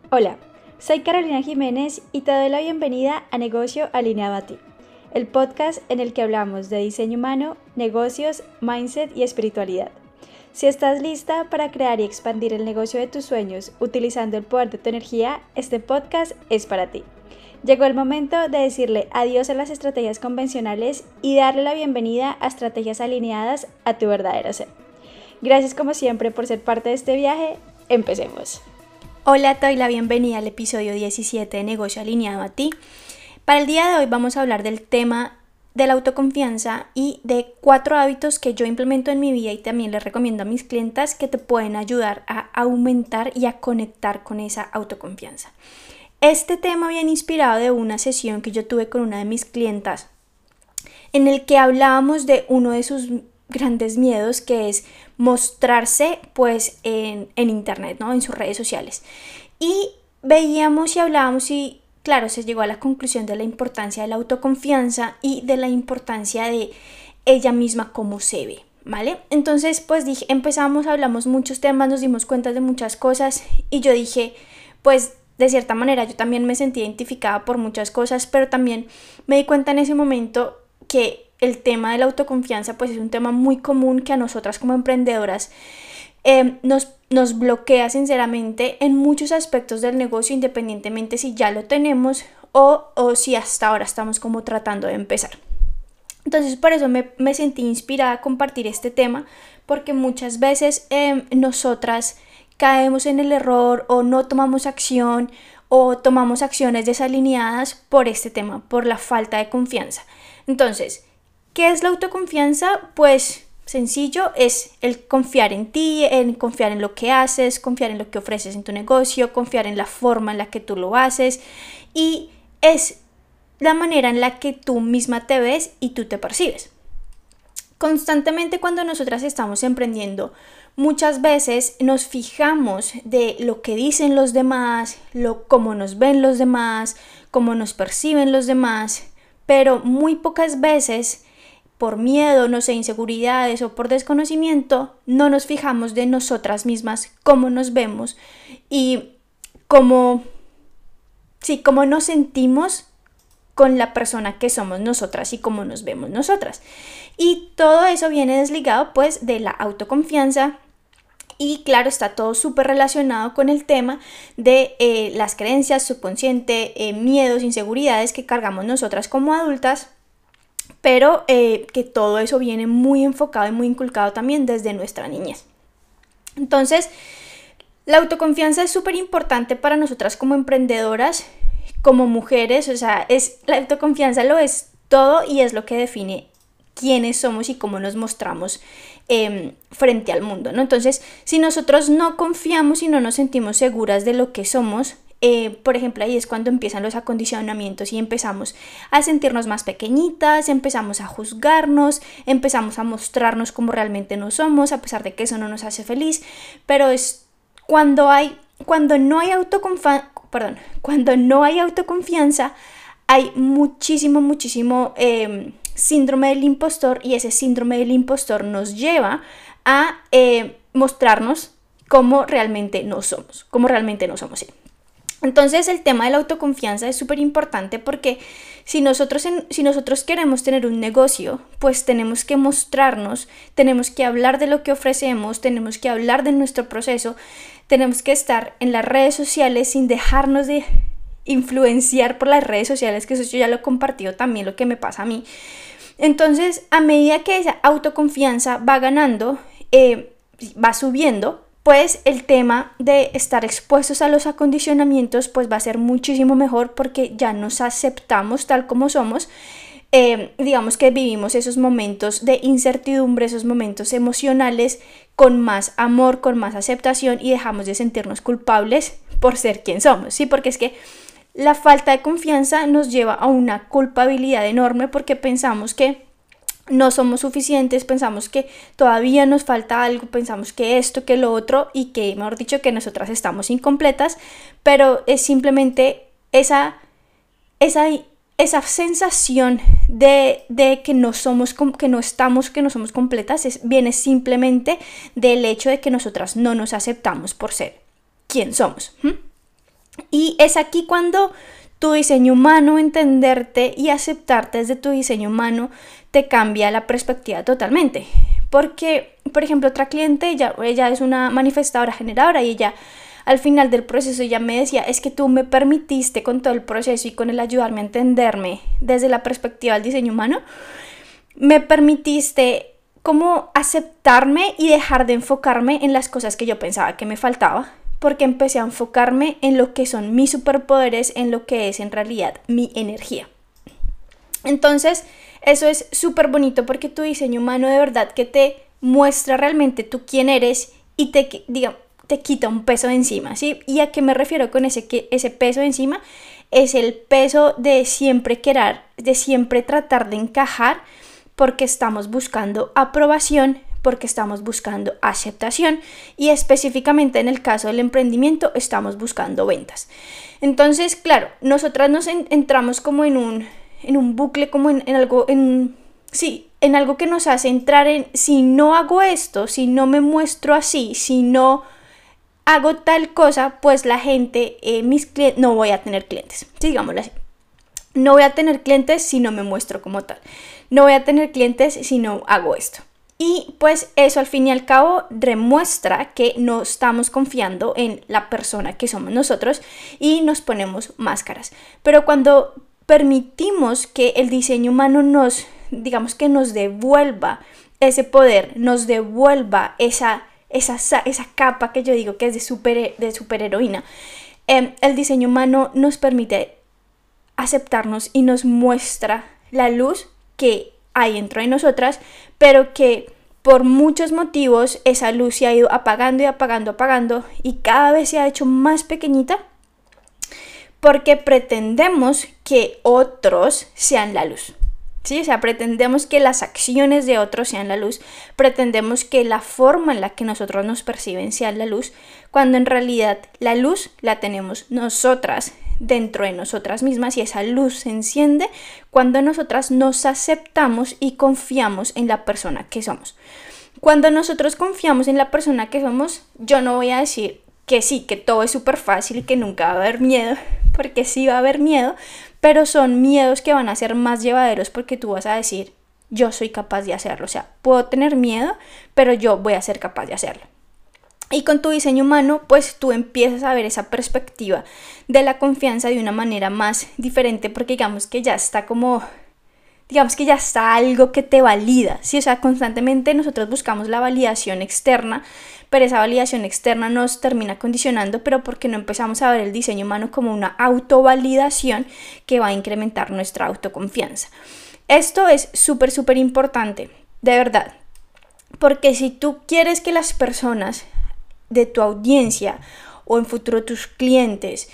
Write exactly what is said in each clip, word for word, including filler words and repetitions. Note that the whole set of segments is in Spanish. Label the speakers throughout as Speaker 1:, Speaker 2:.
Speaker 1: Hola, soy Carolina Jiménez y te doy la bienvenida a Negocio Alineado a Ti, el podcast en el que hablamos de diseño humano, negocios, mindset y espiritualidad. Si estás lista para crear y expandir el negocio de tus sueños utilizando el poder de tu energía, este podcast es para ti. Llegó el momento de decirle adiós a las estrategias convencionales y darle la bienvenida a estrategias alineadas a tu verdadero ser. Gracias como siempre por ser parte de este viaje. Empecemos. Hola, te doy la bienvenida al episodio diecisiete de Negocio Alineado a Ti. Para el día de hoy vamos a hablar del tema de la autoconfianza y de cuatro hábitos que yo implemento en mi vida y también les recomiendo a mis clientas que te pueden ayudar a aumentar y a conectar con esa autoconfianza. Este tema viene inspirado de una sesión que yo tuve con una de mis clientas en el que hablábamos de uno de sus grandes miedos, que es mostrarse pues en, en internet, ¿no? En sus redes sociales. Y veíamos y hablábamos y claro, se llegó a la conclusión de la importancia de la autoconfianza y de la importancia de ella misma cómo se ve, ¿vale? Entonces pues dije, empezamos, hablamos muchos temas, nos dimos cuenta de muchas cosas y yo dije, pues de cierta manera yo también me sentí identificada por muchas cosas, pero también me di cuenta en ese momento que el tema de la autoconfianza pues es un tema muy común que a nosotras como emprendedoras eh, nos, nos bloquea sinceramente en muchos aspectos del negocio, independientemente si ya lo tenemos o, o si hasta ahora estamos como tratando de empezar. Entonces por eso me, me sentí inspirada a compartir este tema, porque muchas veces eh, nosotras caemos en el error o no tomamos acción o tomamos acciones desalineadas por este tema, por la falta de confianza. Entonces, ¿qué es la autoconfianza? Pues sencillo, es el confiar en ti, en confiar en lo que haces, confiar en lo que ofreces en tu negocio, confiar en la forma en la que tú lo haces y es la manera en la que tú misma te ves y tú te percibes. Constantemente cuando nosotras estamos emprendiendo, muchas veces nos fijamos de lo que dicen los demás, lo, cómo nos ven los demás, cómo nos perciben los demás, pero muy pocas veces por miedo, no sé, inseguridades o por desconocimiento, no nos fijamos de nosotras mismas, cómo nos vemos y cómo, sí, cómo nos sentimos con la persona que somos nosotras y cómo nos vemos nosotras. Y todo eso viene desligado pues de la autoconfianza y claro, está todo súper relacionado con el tema de eh, las creencias, subconsciente, eh, miedos, inseguridades que cargamos nosotras como adultas, pero eh, que todo eso viene muy enfocado y muy inculcado también desde nuestra niñez. Entonces, la autoconfianza es súper importante para nosotras como emprendedoras, como mujeres, o sea, es, la autoconfianza lo es todo y es lo que define quiénes somos y cómo nos mostramos eh, frente al mundo, ¿no? Entonces, si nosotros no confiamos y no nos sentimos seguras de lo que somos, Eh, por ejemplo, ahí es cuando empiezan los acondicionamientos y empezamos a sentirnos más pequeñitas, empezamos a juzgarnos, empezamos a mostrarnos como realmente no somos, a pesar de que eso no nos hace feliz, pero es cuando hay, cuando no hay autoconfianza, perdón, cuando no hay autoconfianza, hay muchísimo, muchísimo eh, síndrome del impostor y ese síndrome del impostor nos lleva a eh, mostrarnos como realmente no somos, como realmente no somos, sí. Entonces el tema de la autoconfianza es súper importante porque si nosotros, en, si nosotros queremos tener un negocio, pues tenemos que mostrarnos, tenemos que hablar de lo que ofrecemos, tenemos que hablar de nuestro proceso, tenemos que estar en las redes sociales sin dejarnos de influenciar por las redes sociales, que eso yo ya lo he compartido también, lo que me pasa a mí. Entonces, a medida que esa autoconfianza va ganando, eh, va subiendo, pues el tema de estar expuestos a los acondicionamientos pues va a ser muchísimo mejor porque ya nos aceptamos tal como somos. Eh, digamos que vivimos esos momentos de incertidumbre, esos momentos emocionales con más amor, con más aceptación y dejamos de sentirnos culpables por ser quien somos, ¿sí? Porque es que la falta de confianza nos lleva a una culpabilidad enorme porque pensamos que no somos suficientes, pensamos que todavía nos falta algo, pensamos que esto, que lo otro y que, mejor dicho, que nosotras estamos incompletas, pero es simplemente esa, esa, esa sensación de, de que no somos, que no estamos, que no somos completas, es, viene simplemente del hecho de que nosotras no nos aceptamos por ser quien somos. ¿Mm? Y es aquí cuando tu diseño humano, entenderte y aceptarte desde tu diseño humano, te cambia la perspectiva totalmente. Porque, por ejemplo, otra cliente, ella, ella es una manifestadora generadora y ella al final del proceso ella me decía, es que tú me permitiste con todo el proceso y con el ayudarme a entenderme desde la perspectiva del diseño humano, me permitiste como aceptarme y dejar de enfocarme en las cosas que yo pensaba que me faltaba, porque empecé a enfocarme en lo que son mis superpoderes, en lo que es en realidad mi energía. Entonces, eso es súper bonito porque tu diseño humano de verdad que te muestra realmente tú quién eres y te, digamos, te quita un peso de encima, ¿sí? ¿Y a qué me refiero con ese, que, ese peso de encima? Es el peso de siempre querer, de siempre tratar de encajar porque estamos buscando aprobación, porque estamos buscando aceptación y específicamente en el caso del emprendimiento estamos buscando ventas. Entonces, claro, nosotras nos en, entramos como en un, en un bucle, como en, en algo, en, sí, en algo que nos hace entrar en, si no hago esto, si no me muestro así, si no hago tal cosa, pues la gente, eh, mis clientes, no voy a tener clientes, sí, digámoslo así. No voy a tener clientes si no me muestro como tal. No voy a tener clientes si no hago esto. Y pues eso al fin y al cabo demuestra que no estamos confiando en la persona que somos nosotros y nos ponemos máscaras. Pero cuando permitimos que el diseño humano nos, digamos que nos devuelva ese poder, nos devuelva esa, esa, esa capa que yo digo que es de, super, de superheroína, eh, el diseño humano nos permite aceptarnos y nos muestra la luz que hay dentro de nosotras, pero que por muchos motivos esa luz se ha ido apagando y apagando, apagando y cada vez se ha hecho más pequeñita porque pretendemos que otros sean la luz. ¿Sí? O sea, pretendemos que las acciones de otros sean la luz, pretendemos que la forma en la que nosotros nos perciben sea la luz, cuando en realidad la luz la tenemos nosotras dentro de nosotras mismas y esa luz se enciende cuando nosotras nos aceptamos y confiamos en la persona que somos. Cuando nosotros confiamos en la persona que somos, yo no voy a decir que sí, que todo es súper fácil y que nunca va a haber miedo, porque sí va a haber miedo, pero son miedos que van a ser más llevaderos porque tú vas a decir, yo soy capaz de hacerlo. O sea, puedo tener miedo, pero yo voy a ser capaz de hacerlo. Y con tu diseño humano, pues tú empiezas a ver esa perspectiva de la confianza de una manera más diferente porque digamos que ya está como, digamos que ya está algo que te valida, ¿sí? O sea, constantemente nosotros buscamos la validación externa, pero esa validación externa nos termina condicionando, pero porque no empezamos a ver el diseño humano como una autovalidación que va a incrementar nuestra autoconfianza. Esto es súper, súper importante, de verdad, porque si tú quieres que las personas de tu audiencia o en futuro tus clientes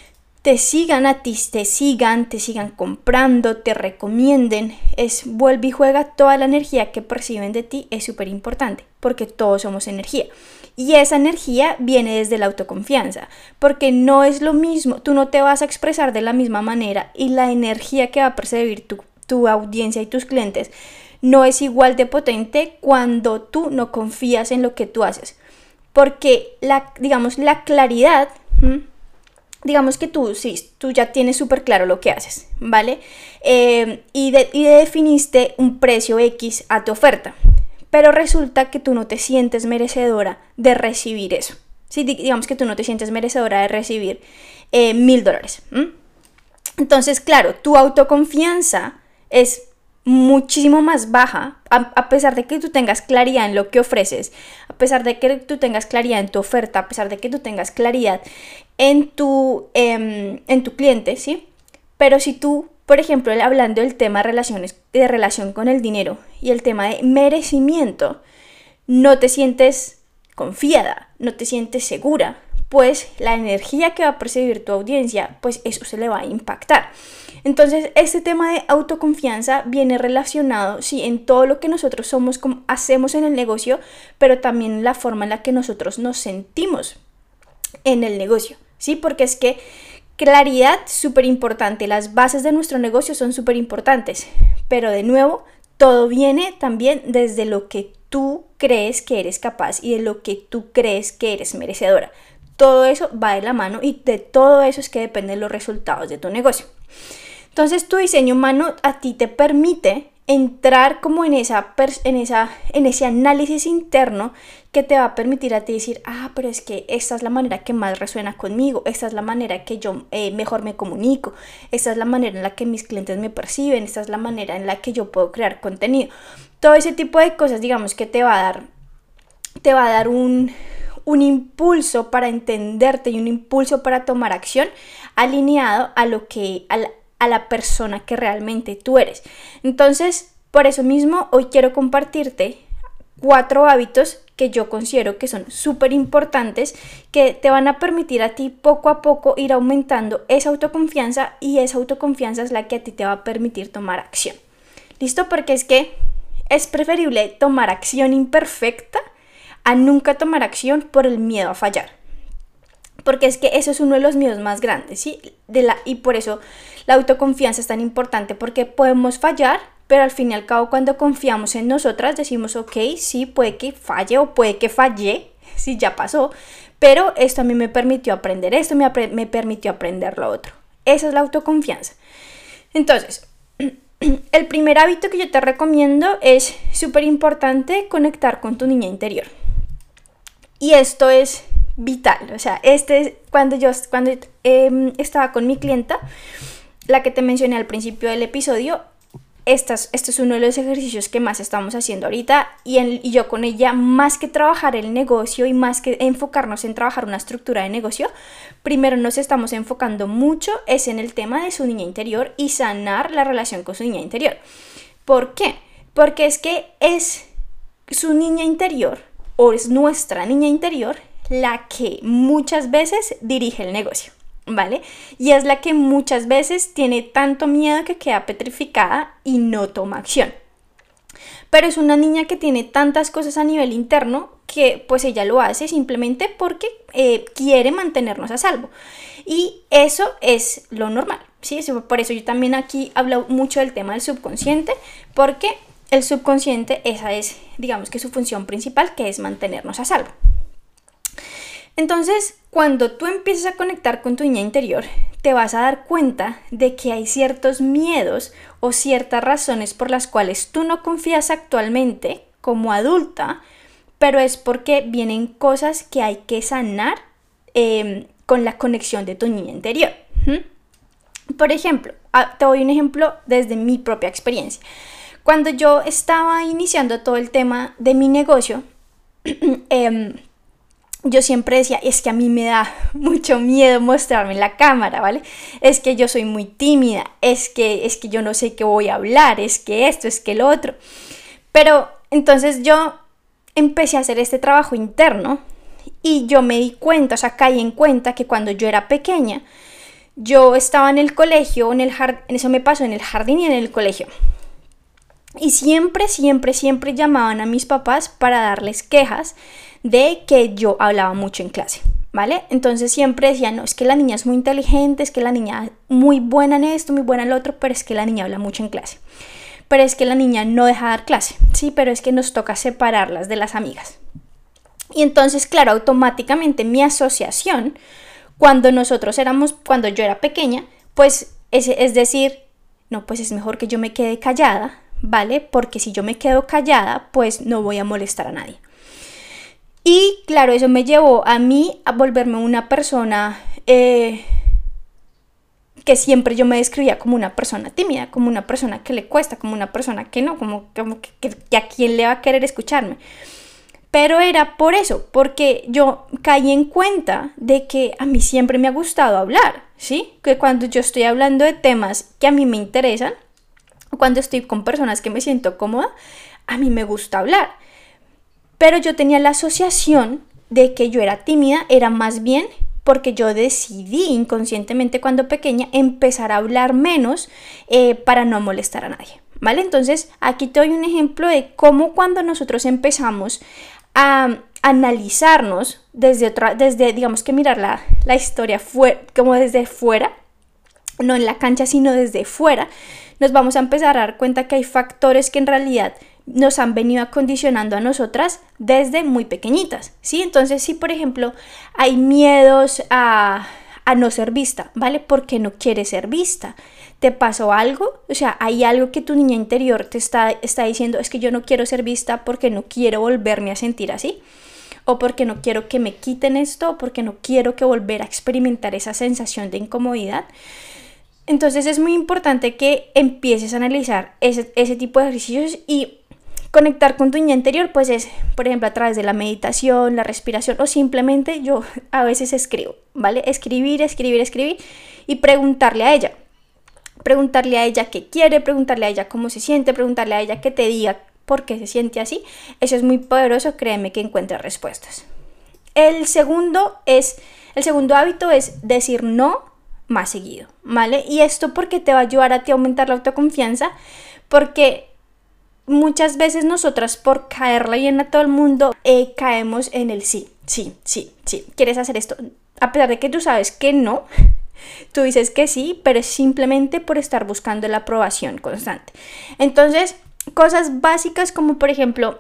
Speaker 1: te sigan a ti, te sigan, te sigan comprando, te recomienden, es vuelve y juega toda la energía que perciben de ti, es súper importante, porque todos somos energía. Y esa energía viene desde la autoconfianza, porque no es lo mismo, tú no te vas a expresar de la misma manera y la energía que va a percibir tu, tu audiencia y tus clientes no es igual de potente cuando tú no confías en lo que tú haces. Porque la, digamos, la claridad... ¿hmm? Digamos que tú, sí, tú ya tienes súper claro lo que haces, ¿vale? Eh, y, de, y definiste un precio X a tu oferta, pero resulta que tú no te sientes merecedora de recibir eso. ¿Sí? Digamos que tú no te sientes merecedora de recibir eh, mil dólares. ¿Mm? Entonces, claro, tu autoconfianza es muchísimo más baja, a, a pesar de que tú tengas claridad en lo que ofreces, a pesar de que tú tengas claridad en tu oferta, a pesar de que tú tengas claridad en tu, eh, en tu cliente, ¿sí? Pero si tú, por ejemplo, hablando del tema de relaciones, de relación con el dinero y el tema de merecimiento, no te sientes confiada, no te sientes segura, pues la energía que va a percibir tu audiencia, pues eso se le va a impactar. Entonces, este tema de autoconfianza viene relacionado, sí, en todo lo que nosotros somos, como hacemos en el negocio, pero también en la forma en la que nosotros nos sentimos en el negocio, ¿sí? Porque es que claridad, súper importante, las bases de nuestro negocio son súper importantes, pero de nuevo, todo viene también desde lo que tú crees que eres capaz y de lo que tú crees que eres merecedora. todo eso va de la mano y de todo eso es que dependen los resultados de tu negocio. Entonces tu diseño humano a ti te permite entrar como en, esa, en, esa, en ese análisis interno que te va a permitir a ti decir, ah, pero es que esta es la manera que más resuena conmigo, esta es la manera que yo eh, mejor me comunico, esta es la manera en la que mis clientes me perciben, esta es la manera en la que yo puedo crear contenido. Todo ese tipo de cosas, digamos, que te va a dar, te va a dar un, un impulso para entenderte y un impulso para tomar acción alineado a lo que... A la, a la persona que realmente tú eres. Entonces, por eso mismo, hoy quiero compartirte cuatro hábitos que yo considero que son súper importantes, que te van a permitir a ti poco a poco ir aumentando esa autoconfianza, y esa autoconfianza es la que a ti te va a permitir tomar acción. ¿Listo? Porque es que es preferible tomar acción imperfecta a nunca tomar acción por el miedo a fallar. Porque es que eso es uno de los miedos más grandes, ¿sí? De la, y por eso la autoconfianza es tan importante, porque podemos fallar, pero al fin y al cabo cuando confiamos en nosotras decimos, ok, sí, puede que falle o puede que fallé, sí, ya pasó, pero esto a mí me permitió aprender esto, me, me permitió aprender lo otro. Esa es la autoconfianza. Entonces, el primer hábito que yo te recomiendo es súper importante, conectar con tu niña interior. Y esto es vital, o sea, este cuando yo cuando eh, estaba con mi clienta, la que te mencioné al principio del episodio, estas, este es uno de los ejercicios que más estamos haciendo ahorita, y, en, y yo con ella, más que trabajar el negocio y más que enfocarnos en trabajar una estructura de negocio, primero nos estamos enfocando mucho es en el tema de su niña interior y sanar la relación con su niña interior. ¿Por qué? Porque es que es su niña interior, o es nuestra niña interior, la que muchas veces dirige el negocio, ¿vale? Y es la que muchas veces tiene tanto miedo que queda petrificada y no toma acción. Pero es una niña que tiene tantas cosas a nivel interno que pues ella lo hace simplemente porque eh, quiere mantenernos a salvo. Y eso es lo normal, ¿sí? Por eso yo también aquí hablo mucho del tema del subconsciente, porque el subconsciente, esa es, digamos que su función principal, que es mantenernos a salvo. Entonces, cuando tú empiezas a conectar con tu niña interior, te vas a dar cuenta de que hay ciertos miedos o ciertas razones por las cuales tú no confías actualmente como adulta, pero es porque vienen cosas que hay que sanar eh, con la conexión de tu niña interior. ¿Mm? Por ejemplo, te doy un ejemplo desde mi propia experiencia. Cuando yo estaba iniciando todo el tema de mi negocio, eh, yo siempre decía, es que a mí me da mucho miedo mostrarme en la cámara, ¿vale? Es que yo soy muy tímida, es que, es que yo no sé qué voy a hablar, es que esto, es que lo otro. Pero entonces yo empecé a hacer este trabajo interno y yo me di cuenta, o sea, caí en cuenta que cuando yo era pequeña, yo estaba en el colegio, en el jardín, eso me pasó en el jardín y en el colegio. Y siempre, siempre, siempre llamaban a mis papás para darles quejas de que yo hablaba mucho en clase, ¿vale? Entonces siempre decían, no, es que la niña es muy inteligente, es que la niña es muy buena en esto, muy buena en lo otro, pero es que la niña habla mucho en clase. Pero es que la niña no deja de dar clase, sí, pero es que nos toca separarlas de las amigas. Y entonces, claro, automáticamente mi asociación, cuando nosotros éramos, cuando yo era pequeña, pues es, es decir, no, pues es mejor que yo me quede callada, ¿vale? Porque si yo me quedo callada, pues no voy a molestar a nadie. Y claro, eso me llevó a mí a volverme una persona eh, que siempre yo me describía como una persona tímida, como una persona que le cuesta, como una persona que no, como, como que, que, que a quién le va a querer escucharme. Pero era por eso, porque yo caí en cuenta de que a mí siempre me ha gustado hablar, ¿sí? Que cuando yo estoy hablando de temas que a mí me interesan, cuando estoy con personas que me siento cómoda, a mí me gusta hablar. Pero yo tenía la asociación de que yo era tímida, era más bien porque yo decidí inconscientemente cuando pequeña empezar a hablar menos eh, para no molestar a nadie, ¿vale? Entonces aquí te doy un ejemplo de cómo cuando nosotros empezamos a analizarnos desde otra, desde, digamos que mirar la, la historia fue, como desde fuera, no en la cancha sino desde fuera, nos vamos a empezar a dar cuenta que hay factores que en realidad nos han venido acondicionando a nosotras desde muy pequeñitas, ¿sí? Entonces, si por ejemplo hay miedos a, a no ser vista, ¿vale? ¿Por qué no quieres ser vista? ¿Te pasó algo? O sea, hay algo que tu niña interior te está, está diciendo, es que yo no quiero ser vista porque no quiero volverme a sentir así, o porque no quiero que me quiten esto, o porque no quiero que volver a experimentar esa sensación de incomodidad. Entonces es muy importante que empieces a analizar ese, ese tipo de ejercicios y conectar con tu niña interior, pues es, por ejemplo, a través de la meditación, la respiración, o simplemente yo a veces escribo, ¿vale? Escribir, escribir, escribir y preguntarle a ella. Preguntarle a ella qué quiere, preguntarle a ella cómo se siente, preguntarle a ella que te diga por qué se siente así. Eso es muy poderoso, créeme que encuentras respuestas. El segundo es, el segundo hábito es decir no más seguido, ¿vale? Y esto porque te va a ayudar a ti a aumentar la autoconfianza, porque muchas veces nosotras por caerle bien a todo el mundo eh, caemos en el sí, sí, sí, sí, ¿quieres hacer esto? A pesar de que tú sabes que no, tú dices que sí, pero es simplemente por estar buscando la aprobación constante. Entonces, cosas básicas como por ejemplo,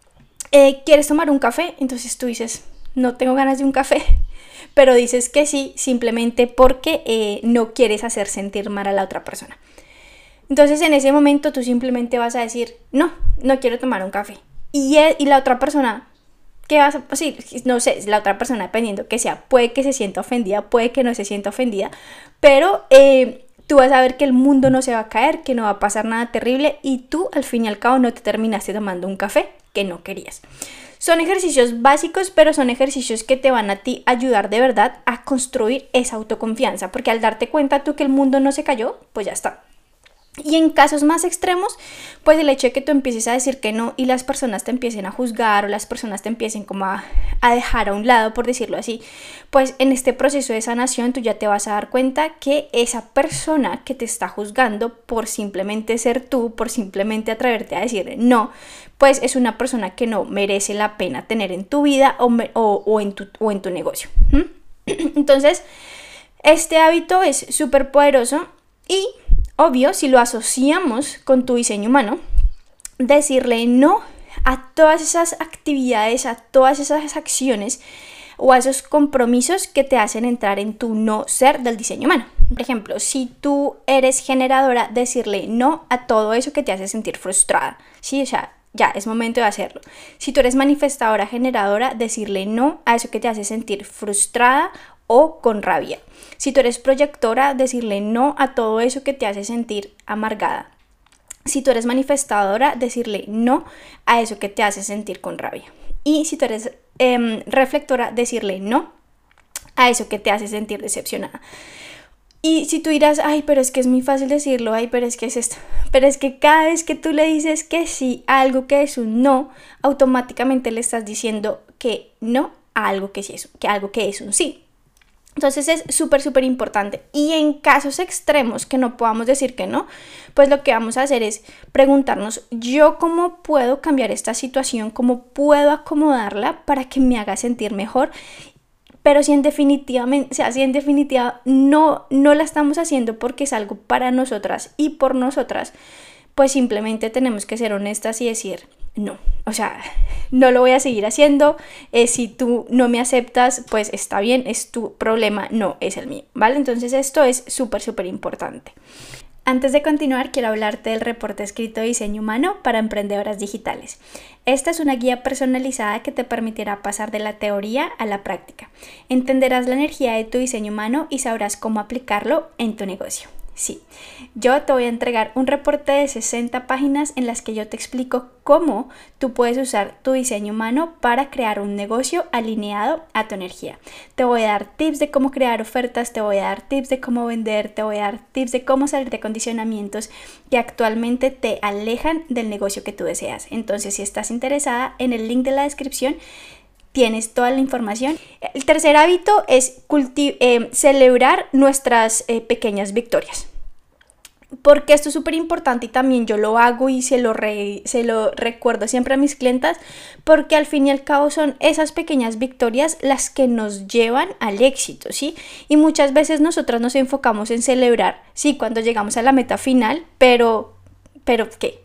Speaker 1: eh, ¿quieres tomar un café? Entonces tú dices, no tengo ganas de un café, pero dices que sí simplemente porque eh, no quieres hacer sentir mal a la otra persona. Entonces en ese momento tú simplemente vas a decir, no, no quiero tomar un café. Y, él, y la otra persona, ¿qué vas a decir? No sé, la otra persona, dependiendo que sea, puede que se sienta ofendida, puede que no se sienta ofendida, pero eh, tú vas a ver que el mundo no se va a caer, que no va a pasar nada terrible y tú al fin y al cabo no te terminaste tomando un café que no querías. Son ejercicios básicos, pero son ejercicios que te van a ti ayudar de verdad a construir esa autoconfianza, porque al darte cuenta tú que el mundo no se cayó, pues ya está. Y en casos más extremos, pues el hecho de que tú empieces a decir que no y las personas te empiecen a juzgar o las personas te empiecen como a, a dejar a un lado, por decirlo así, pues en este proceso de sanación tú ya te vas a dar cuenta que esa persona que te está juzgando por simplemente ser tú, por simplemente atreverte a decir no, pues es una persona que no merece la pena tener en tu vida o, o, o, en, tu, o en tu negocio. ¿Mm? Entonces, este hábito es súper poderoso y obvio, si lo asociamos con tu diseño humano, decirle no a todas esas actividades, a todas esas acciones o a esos compromisos que te hacen entrar en tu no ser del diseño humano. Por ejemplo, si tú eres generadora, decirle no a todo eso que te hace sentir frustrada, ¿sí? O sea, ya es momento de hacerlo. Si tú eres manifestadora, generadora, decirle no a eso que te hace sentir frustrada o con rabia. Si tú eres proyectora, decirle no a todo eso que te hace sentir amargada. Si tú eres manifestadora, decirle no a eso que te hace sentir con rabia. Y si tú eres eh, reflectora, decirle no a eso que te hace sentir decepcionada. Y si tú dirás, ay, pero es que es muy fácil decirlo, ay, pero es que es esto. Pero es que cada vez que tú le dices que sí a algo que es un no, automáticamente le estás diciendo que no a algo que sí es, que algo que es un sí. Entonces es súper, súper importante. Y en casos extremos que no podamos decir que no, pues lo que vamos a hacer es preguntarnos, ¿yo cómo puedo cambiar esta situación? ¿Cómo puedo acomodarla para que me haga sentir mejor? Pero si en definitiva, o sea, si en definitiva no, no la estamos haciendo porque es algo para nosotras y por nosotras, pues simplemente tenemos que ser honestas y decir no. O sea, no lo voy a seguir haciendo. Eh, si tú no me aceptas, pues está bien, es tu problema, no es el mío, ¿vale? Entonces esto es súper, súper importante. Antes de continuar, quiero hablarte del reporte escrito de diseño humano para emprendedoras digitales. Esta es una guía personalizada que te permitirá pasar de la teoría a la práctica. Entenderás la energía de tu diseño humano y sabrás cómo aplicarlo en tu negocio. Sí, yo te voy a entregar un reporte de sesenta páginas en las que yo te explico cómo tú puedes usar tu diseño humano para crear un negocio alineado a tu energía. Te voy a dar tips de cómo crear ofertas, te voy a dar tips de cómo vender, te voy a dar tips de cómo salir de condicionamientos que actualmente te alejan del negocio que tú deseas. Entonces, si estás interesada, en el link de la descripción tienes toda la información. El tercer hábito es eh, celebrar nuestras eh, pequeñas victorias. Porque esto es súper importante y también yo lo hago y se lo, re, se lo recuerdo siempre a mis clientas, porque al fin y al cabo son esas pequeñas victorias las que nos llevan al éxito, ¿sí? Y muchas veces nosotras nos enfocamos en celebrar, sí, cuando llegamos a la meta final, pero, pero ¿qué?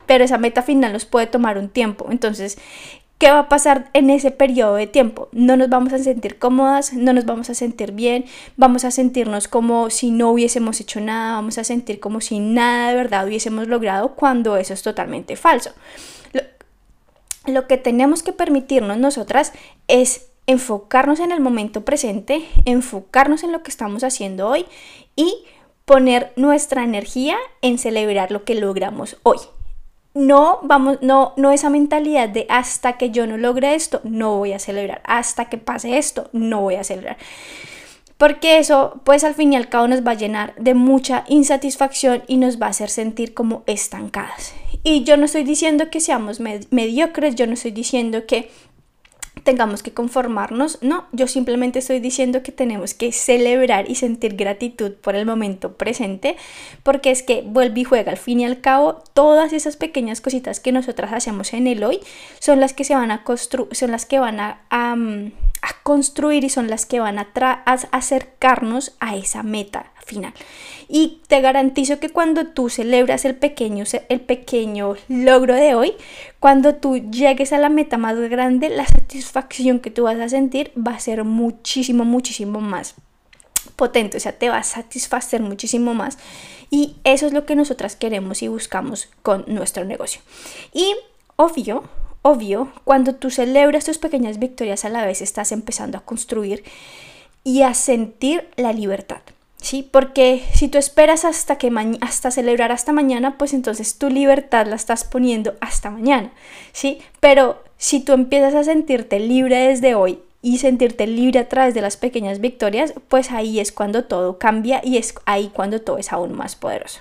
Speaker 1: pero esa meta final nos puede tomar un tiempo. Entonces, ¿qué va a pasar en ese periodo de tiempo? No nos vamos a sentir cómodas, no nos vamos a sentir bien, vamos a sentirnos como si no hubiésemos hecho nada, vamos a sentir como si nada de verdad hubiésemos logrado, cuando eso es totalmente falso. Lo, lo que tenemos que permitirnos nosotras es enfocarnos en el momento presente, enfocarnos en lo que estamos haciendo hoy y poner nuestra energía en celebrar lo que logramos hoy. No, vamos, no, no esa mentalidad de hasta que yo no logre esto, no voy a celebrar. Hasta que pase esto, no voy a celebrar. Porque eso, pues al fin y al cabo nos va a llenar de mucha insatisfacción y nos va a hacer sentir como estancadas. Y yo no estoy diciendo que seamos med- mediocres, yo no estoy diciendo que tengamos que conformarnos, no, yo simplemente estoy diciendo que tenemos que celebrar y sentir gratitud por el momento presente, porque es que vuelve y juega, al fin y al cabo todas esas pequeñas cositas que nosotras hacemos en el hoy son las que se van a construir, son las que van a, a, a construir y son las que van a, tra- a acercarnos a esa meta final. Y te garantizo que cuando tú celebras el pequeño, el pequeño logro de hoy, cuando tú llegues a la meta más grande, la satisfacción que tú vas a sentir va a ser muchísimo, muchísimo más potente, o sea, te va a satisfacer muchísimo más. Y eso es lo que nosotras queremos y buscamos con nuestro negocio. Y obvio, obvio, cuando tú celebras tus pequeñas victorias, a la vez estás empezando a construir y a sentir la libertad. ¿Sí? Porque si tú esperas hasta, que ma- hasta celebrar hasta mañana, pues entonces tu libertad la estás poniendo hasta mañana, ¿sí? Pero si tú empiezas a sentirte libre desde hoy y sentirte libre a través de las pequeñas victorias, pues ahí es cuando todo cambia y es ahí cuando todo es aún más poderoso.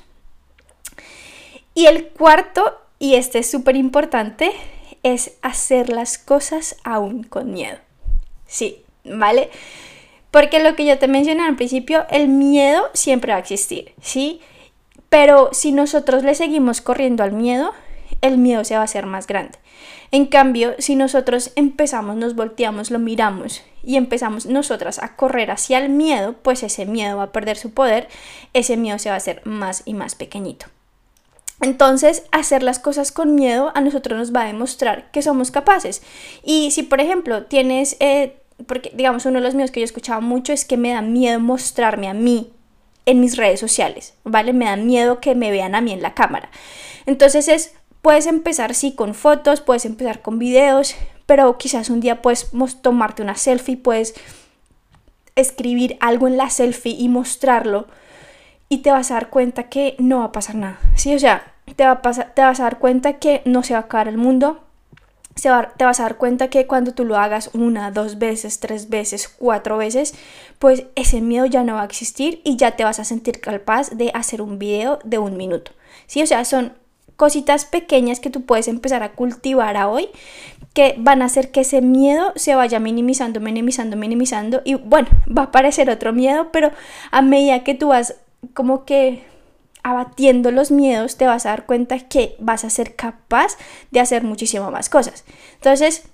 Speaker 1: Y el cuarto, y este es súper importante, es hacer las cosas aún con miedo. Sí, ¿vale? Porque lo que yo te mencioné al principio, el miedo siempre va a existir, ¿sí? Pero si nosotros le seguimos corriendo al miedo, el miedo se va a hacer más grande. En cambio, si nosotros empezamos, nos volteamos, lo miramos y empezamos nosotras a correr hacia el miedo, pues ese miedo va a perder su poder, ese miedo se va a hacer más y más pequeñito. Entonces, hacer las cosas con miedo a nosotros nos va a demostrar que somos capaces. Y si, por ejemplo, tienes... Eh, porque digamos uno de los míos que yo escuchaba mucho es que me da miedo mostrarme a mí en mis redes sociales, ¿vale? Me da miedo que me vean a mí en la cámara. Entonces es, puedes empezar sí con fotos, puedes empezar con videos, pero quizás un día puedes tomarte una selfie, puedes escribir algo en la selfie y mostrarlo y te vas a dar cuenta que no va a pasar nada, ¿sí? O sea, te, va a pasar, te vas a dar cuenta que no se va a acabar el mundo. Se va, te vas a dar cuenta que cuando tú lo hagas una, dos veces, tres veces, cuatro veces, pues ese miedo ya no va a existir y ya te vas a sentir capaz de hacer un video de un minuto, ¿sí? O sea, son cositas pequeñas que tú puedes empezar a cultivar a hoy que van a hacer que ese miedo se vaya minimizando, minimizando, minimizando y bueno, va a aparecer otro miedo, pero a medida que tú vas como que abatiendo los miedos, te vas a dar cuenta que vas a ser capaz de hacer muchísimo más cosas. Entonces,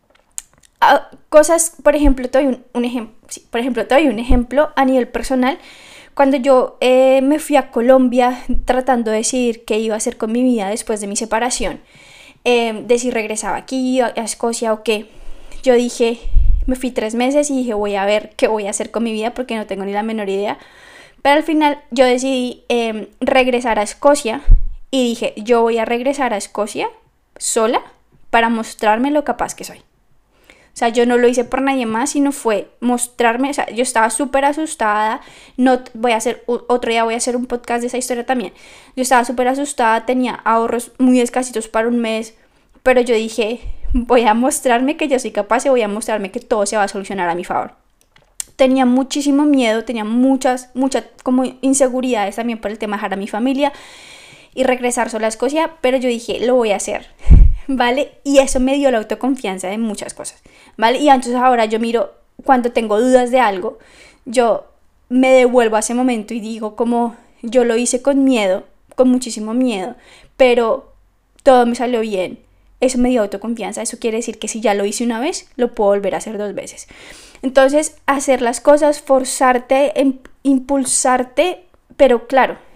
Speaker 1: cosas, por ejemplo, te doy un, un ejemplo, sí, por ejemplo, te doy un ejemplo a nivel personal. Cuando yo eh, me fui a Colombia tratando de decidir qué iba a hacer con mi vida después de mi separación, eh, de si regresaba aquí a, a Escocia o qué, yo dije, me fui tres meses y dije, voy a ver qué voy a hacer con mi vida porque no tengo ni la menor idea. Pero al final yo decidí eh, regresar a Escocia y dije, yo voy a regresar a Escocia sola para mostrarme lo capaz que soy. O sea, yo no lo hice por nadie más, sino fue mostrarme, o sea, yo estaba súper asustada, no voy a hacer, otro día voy a hacer un podcast de esa historia también. Yo estaba súper asustada, tenía ahorros muy escasitos para un mes, pero yo dije, voy a mostrarme que yo soy capaz y voy a mostrarme que todo se va a solucionar a mi favor. Tenía muchísimo miedo, tenía muchas, muchas como inseguridades también por el tema de dejar a mi familia y regresar sola a Escocia, pero yo dije, lo voy a hacer, ¿vale? Y eso me dio la autoconfianza de muchas cosas, ¿vale? Y entonces ahora yo miro, cuando tengo dudas de algo, yo me devuelvo a ese momento y digo como, yo lo hice con miedo, con muchísimo miedo, pero todo me salió bien. Eso me dio autoconfianza, eso quiere decir que si ya lo hice una vez, lo puedo volver a hacer dos veces. Entonces, hacer las cosas, forzarte, impulsarte, pero claro,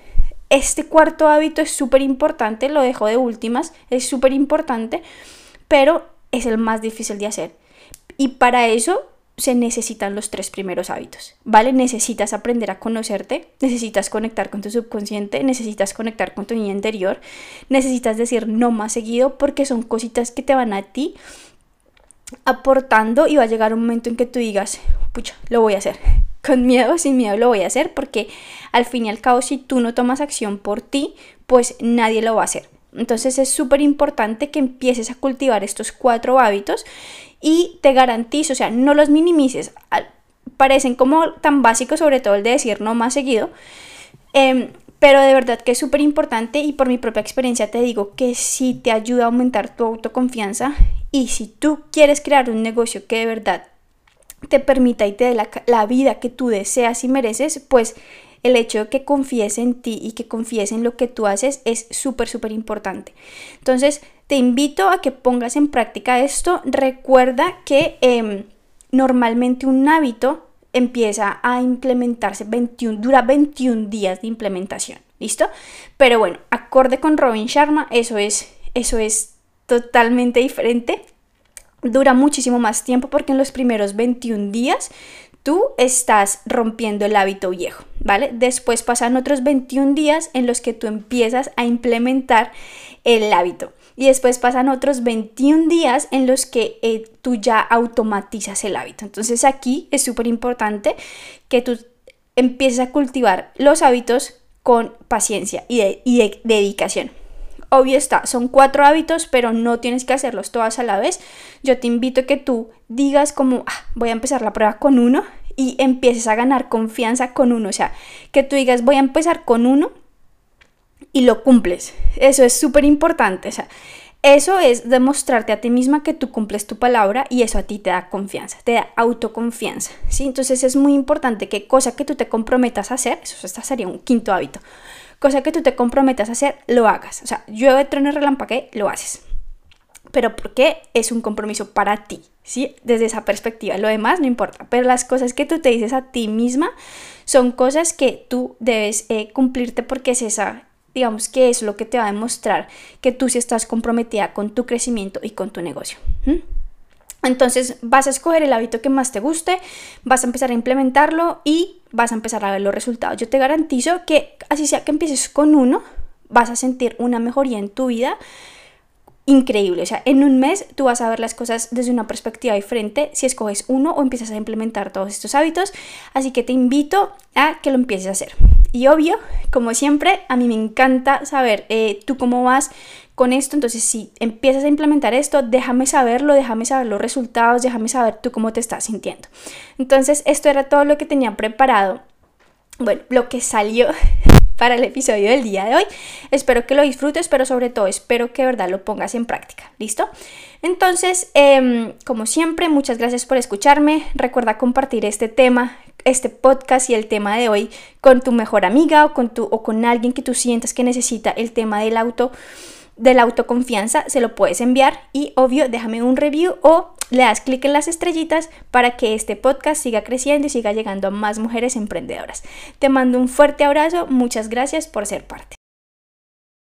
Speaker 1: este cuarto hábito es súper importante, lo dejo de últimas, es súper importante, pero es el más difícil de hacer. Y para eso se necesitan los tres primeros hábitos, ¿vale? Necesitas aprender a conocerte, necesitas conectar con tu subconsciente, necesitas conectar con tu niña interior, necesitas decir no más seguido, porque son cositas que te van a ti aportando y va a llegar un momento en que tú digas, pucha, lo voy a hacer. Con miedo o sin miedo lo voy a hacer, porque al fin y al cabo, si tú no tomas acción por ti, pues nadie lo va a hacer. Entonces es súper importante que empieces a cultivar estos cuatro hábitos y te garantizo, o sea, no los minimices. Parecen como tan básicos, sobre todo el de decir no más seguido, eh, pero de verdad que es súper importante, y por mi propia experiencia te digo que sí te ayuda a aumentar tu autoconfianza. Y si tú quieres crear un negocio que de verdad te permita y te dé la, la vida que tú deseas y mereces, pues el hecho de que confíes en ti y que confíes en lo que tú haces es súper, súper importante. Entonces, te invito a que pongas en práctica esto. Recuerda que eh, normalmente un hábito empieza a implementarse, veintiuno, dura veintiún días de implementación, ¿listo? Pero bueno, acorde con Robin Sharma, eso es, eso es totalmente diferente. Dura muchísimo más tiempo, porque en los primeros veintiún días tú estás rompiendo el hábito viejo, ¿vale? Después pasan otros veintiún días en los que tú empiezas a implementar el hábito. Y después pasan otros veintiún días en los que eh, tú ya automatizas el hábito. Entonces aquí es súper importante que tú empieces a cultivar los hábitos con paciencia y, de, y de, dedicación. Obvio está, son cuatro hábitos, pero no tienes que hacerlos todas a la vez. Yo te invito a que tú digas como, ah, voy a empezar la prueba con uno, y empieces a ganar confianza con uno. O sea, que tú digas, voy a empezar con uno y lo cumples. Eso es súper importante. O sea, eso es demostrarte a ti misma que tú cumples tu palabra, y eso a ti te da confianza, te da autoconfianza, ¿sí? Entonces es muy importante que cosa que tú te comprometas a hacer, eso sería un quinto hábito, cosa que tú te comprometas a hacer, lo hagas. O sea, llueve, truene, relámpague, lo haces. Pero porque es un compromiso para ti, ¿sí? Desde esa perspectiva, lo demás no importa. Pero las cosas que tú te dices a ti misma son cosas que tú debes eh, cumplirte, porque es esa, digamos que es lo que te va a demostrar que tú sí estás comprometida con tu crecimiento y con tu negocio. ¿Mm? Entonces vas a escoger el hábito que más te guste, vas a empezar a implementarlo y vas a empezar a ver los resultados. Yo te garantizo que así sea que empieces con uno, vas a sentir una mejoría en tu vida increíble. O sea, en un mes tú vas a ver las cosas desde una perspectiva diferente si escoges uno o empiezas a implementar todos estos hábitos. Así que te invito a que lo empieces a hacer. Y obvio, como siempre, a mí me encanta saber eh, tú cómo vas con esto. Entonces, si empiezas a implementar esto, déjame saberlo, déjame saber los resultados, déjame saber tú cómo te estás sintiendo. Entonces, esto era todo lo que tenía preparado. Bueno, lo que salió para el episodio del día de hoy. Espero que lo disfrutes, pero sobre todo espero que de verdad lo pongas en práctica. ¿Listo? Entonces, eh, como siempre, muchas gracias por escucharme. Recuerda compartir este tema, este podcast y el tema de hoy con tu mejor amiga o con, tu, o con alguien que tú sientas que necesita el tema del auto, de la autoconfianza. Se lo puedes enviar y obvio déjame un review o le das clic en las estrellitas para que este podcast siga creciendo y siga llegando a más mujeres emprendedoras. Te mando un fuerte abrazo, muchas gracias por ser parte.